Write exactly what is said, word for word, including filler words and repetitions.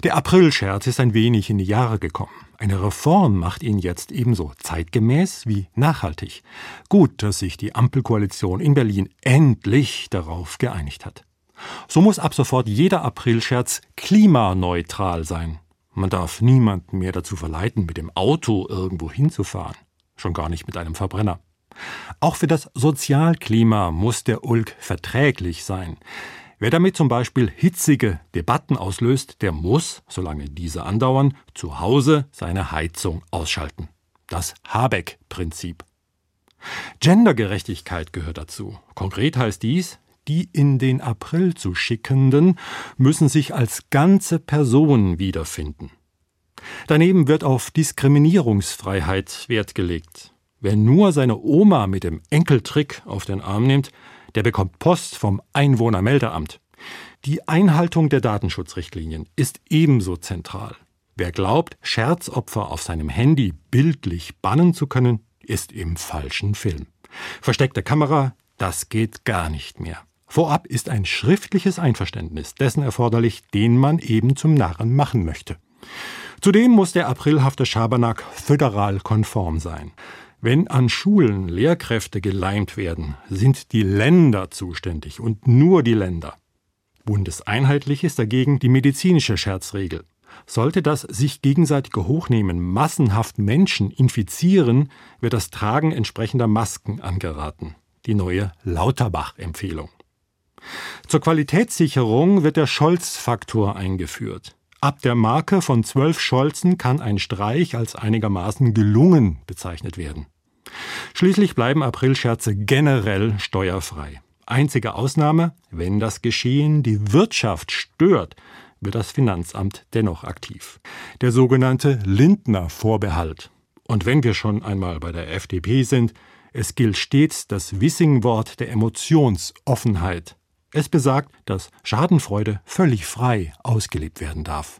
Der Aprilscherz ist ein wenig in die Jahre gekommen. Eine Reform macht ihn jetzt ebenso zeitgemäß wie nachhaltig. Gut, dass sich die Ampelkoalition in Berlin endlich darauf geeinigt hat. So muss ab sofort jeder Aprilscherz klimaneutral sein. Man darf niemanden mehr dazu verleiten, mit dem Auto irgendwo hinzufahren. Schon gar nicht mit einem Verbrenner. Auch für das Sozialklima muss der Ulk verträglich sein. Wer damit zum Beispiel hitzige Debatten auslöst, der muss, solange diese andauern, zu Hause seine Heizung ausschalten. Das Habeck-Prinzip. Gendergerechtigkeit gehört dazu. Konkret heißt dies, die in den April zu Schickenden müssen sich als ganze Person wiederfinden. Daneben wird auf Diskriminierungsfreiheit Wert gelegt. Wer nur seine Oma mit dem Enkeltrick auf den Arm nimmt, der bekommt Post vom Einwohnermeldeamt. Die Einhaltung der Datenschutzrichtlinien ist ebenso zentral. Wer glaubt, Scherzopfer auf seinem Handy bildlich bannen zu können, ist im falschen Film. Versteckte Kamera, das geht gar nicht mehr. Vorab ist ein schriftliches Einverständnis dessen erforderlich, den man eben zum Narren machen möchte. Zudem muss der aprilhafte Schabernack föderal konform sein. Wenn an Schulen Lehrkräfte geleimt werden, sind die Länder zuständig und nur die Länder. Bundeseinheitlich ist dagegen die medizinische Scherzregel. Sollte das sich gegenseitige Hochnehmen massenhaft Menschen infizieren, wird das Tragen entsprechender Masken angeraten. Die neue Lauterbach-Empfehlung. Zur Qualitätssicherung wird der Scholz-Faktor eingeführt. Ab der Marke von zwölf Scholzen kann ein Streich als einigermaßen gelungen bezeichnet werden. Schließlich bleiben Aprilscherze generell steuerfrei. Einzige Ausnahme, wenn das Geschehen die Wirtschaft stört, wird das Finanzamt dennoch aktiv. Der sogenannte Lindner-Vorbehalt. Und wenn wir schon einmal bei der F D P sind, es gilt stets das Wissing-Wort der Emotionsoffenheit. Es besagt, dass Schadenfreude völlig frei ausgelebt werden darf.